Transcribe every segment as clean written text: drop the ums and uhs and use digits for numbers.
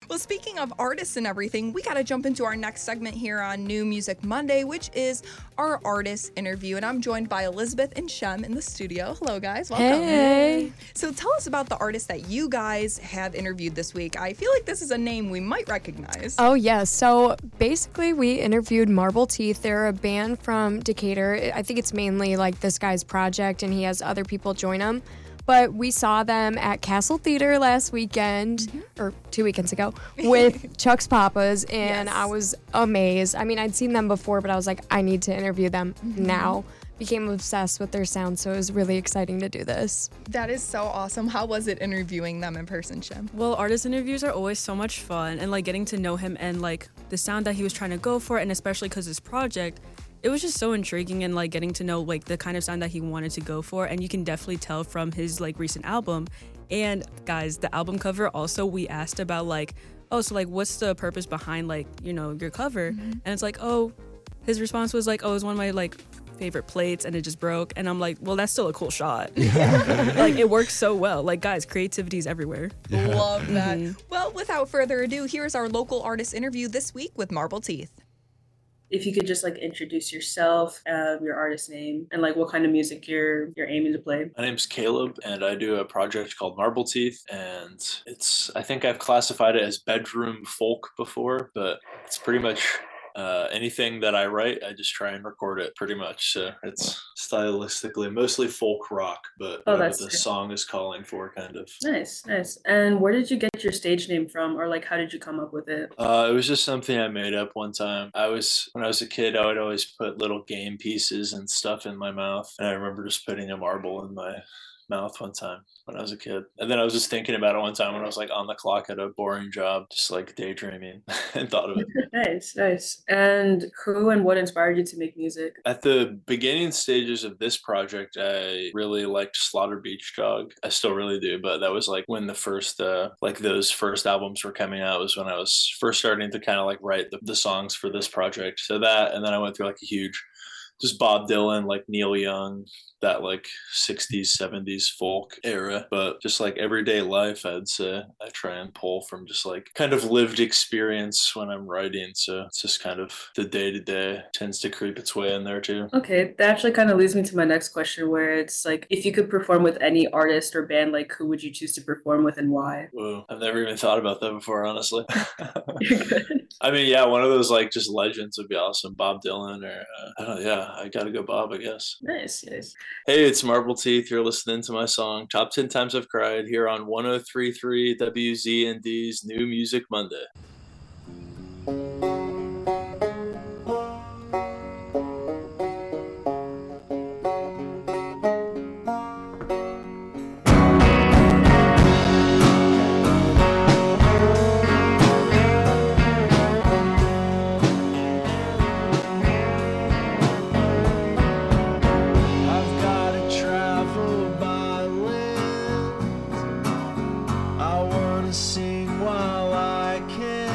Well, speaking of artists and everything, we got to jump into our next segment here on New Music Monday, which is our artist interview. And I'm joined by Elizabeth and Shem in the studio. Hello, guys. Welcome. Hey. So tell us about the artist that you guys have interviewed this week. I feel like this is a name we might recognize. Oh, yeah. So basically, we interviewed Marble Teeth. They're a band from Decatur. I think it's mainly like this guy's project, and he has other people join him. But we saw them at Castle Theater last weekend, or 2 weekends ago, with Chuck's Papas, and Yes. I was amazed. I mean, I'd seen them before, but I was like, I need to interview them now. Became obsessed with their sound, so it was really exciting to do this. That is so awesome. How was it interviewing them in person, Shem? Well, artist interviews are always so much fun, and like getting to know him and like the sound that he was trying to go for, and especially because his project, it was just so intriguing, and like getting to know like the kind of sound that he wanted to go for, and you can definitely tell from his like recent album. And guys, the album cover also, we asked about like, oh, so like what's the purpose behind like, you know, your cover? And it's like, oh, his response was like, oh, it's one of my like favorite plates and it just broke. And I'm like, well, that's still a cool shot. Like it works so well. Like guys, creativity is everywhere. Love that. Well, without further ado, here's our local artist interview this week with Marble Teeth. If you could just like introduce yourself, your artist name, and like what kind of music you're aiming to play. My name's Caleb, and I do a project called Marble Teeth, and I think I've classified it as bedroom folk before, but it's pretty much anything that I write, I just try and record it pretty much. So it's stylistically mostly folk rock, but whatever the song is calling for, kind of. Nice. And where did you get your stage name from, or like how did you come up with it? It was just something I made up one time. When I was a kid, I would always put little game pieces and stuff in my mouth, and I remember just putting a marble in my mouth one time when I was a kid. And then I was just thinking about it one time when I was like on the clock at a boring job, just like daydreaming and thought of it. Nice. And who and what inspired you to make music? At the beginning stages of this project, I really liked Slaughter Beach Dog. I still really do, but that was like when the first, those first albums were coming out, was when I was first starting to kind of like write the songs for this project. So that, and then I went through like a huge, just Bob Dylan, like Neil Young, that like 60s, 70s folk era. But just like everyday life, I'd say I try and pull from just like kind of lived experience when I'm writing. So it's just kind of the day-to-day tends to creep its way in there too. Okay, that actually kind of leads me to my next question, where it's like, if you could perform with any artist or band, like who would you choose to perform with and why? Whoa, I've never even thought about that before, honestly. You're good. I mean, yeah, one of those like just legends would be awesome. Bob Dylan or, I gotta go Bob, I guess. Nice. Hey, it's Marble Teeth. You're listening to my song, Top 10 Times I've Cried, here on 103.3 WZND's New Music Monday. Sing while I can.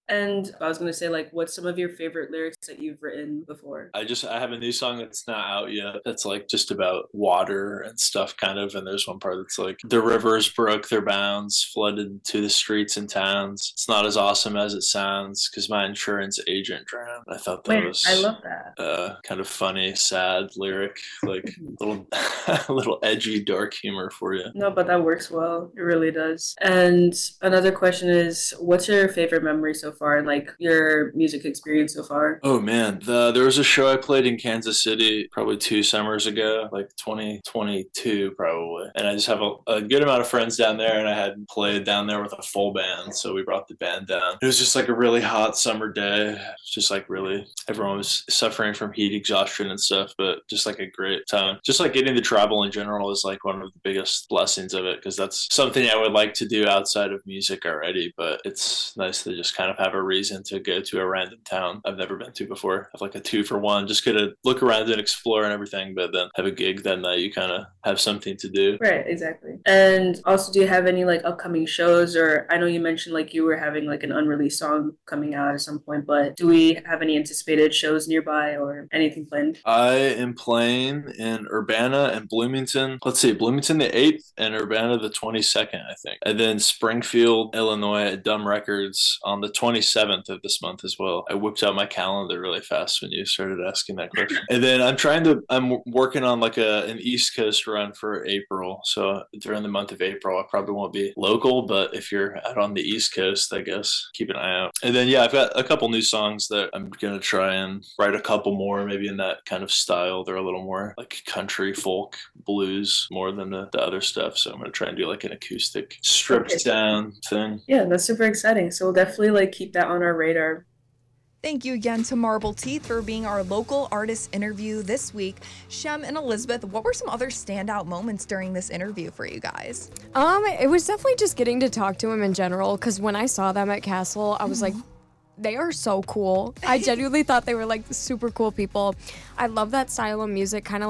And I was gonna say, like, what's some of your favorite lyrics that you've written before? I have a new song that's not out yet. That's like just about water and stuff, kind of. And there's one part that's like, the rivers broke their bounds, flooded to the streets and towns. It's not as awesome as it sounds because my insurance agent drowned. I thought that was I love that. kind of funny, sad lyric, like little little edgy, dark humor for you. No, but that works well. It really does. And another question is, what's your favorite memory so far, and like your music experience so far? Oh man, there was a show I played in Kansas City probably 2 summers ago, like 2022 probably, and I just have a good amount of friends down there, and I had played down there with a full band, so we brought the band down. It was just like a really hot summer day. It's just like really, everyone was suffering from heat exhaustion and stuff, but just like a great time. Just like getting to travel in general is like one of the biggest blessings of it, because that's something I would like to do outside of music already, but it's nice to just kind of have a reason to go to a random town I've never been to before. Have like a 2-for-1, just get to look around and explore and everything, but then have a gig that night. You kind of have something to do. Right, exactly. And also, do you have any like upcoming shows? Or I know you mentioned like you were having like an unreleased song coming out at some point, but do we have any anticipated shows nearby or anything planned? I am playing in Urbana and Bloomington. Let's see, Bloomington the 8th and Urbana the 22nd, I think. And then Springfield, Illinois at Dumb Records on the 27th of this month as well. I whipped out my calendar really fast when you started asking that question. And then I'm working on like an East Coast run for April. So during the month of April, I probably won't be local, but if you're out on the East Coast, I guess keep an eye out. And then, yeah, I've got a couple new songs that I'm going to try and write a couple more, maybe in that kind of style. They're a little more like country, folk, blues, more than the other stuff. So I'm going to try and do like an acoustic, stripped down thing. Yeah, that's super exciting. So we'll definitely like keep that on our radar. Thank you again to Marble Teeth for being our local artist interview this week. Shem and Elizabeth, what were some other standout moments during this interview for you guys? It was definitely just getting to talk to them in general, because when I saw them at Castle, I was like, they are so cool. I genuinely thought they were like super cool people. I love that style of music, kind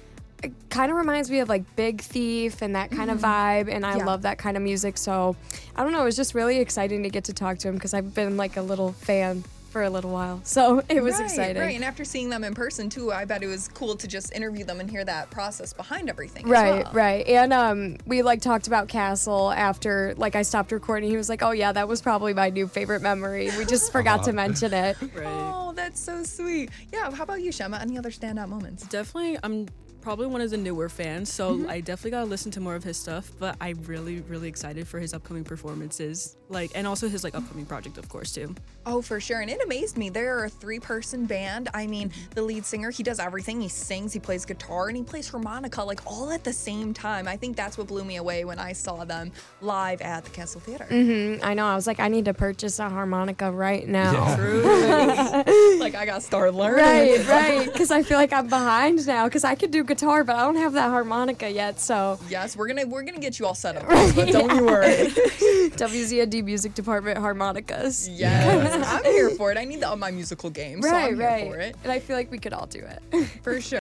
of reminds me of like Big Thief and that kind of vibe, and I love that kind of music. So I don't know, it was just really exciting to get to talk to them, because I've been like a little fan for a little while, so it was exciting. Right, and after seeing them in person too, I bet it was cool to just interview them and hear that process behind everything. Right, as well. right. And we like talked about Castle after like I stopped recording. He was like, "Oh yeah, that was probably my new favorite memory. We just forgot to mention it." Right. Oh, that's so sweet. Yeah, how about you, Shema? Any other standout moments? Definitely, I'm probably one of the newer fans, so I definitely gotta listen to more of his stuff, but I'm really excited for his upcoming performances, like, and also his like upcoming project, of course, too. Oh, for sure. And it amazed me. They're a 3-person band. I mean, the lead singer, he does everything. He sings, he plays guitar, and he plays harmonica, like all at the same time. I think that's what blew me away when I saw them live at the Castle Theater. I know. I was like, I need to purchase a harmonica right now. Yeah. Truly. Like, I got to start learning. Right. Because I feel like I'm behind now, because I could do guitar, but I don't have that harmonica yet, so. Yes, we're gonna get you all set up, but don't you worry. WZND Music Department harmonicas. Yes, I'm here for it. I need to up my musical game, so I'm here for it. And I feel like we could all do it. For sure.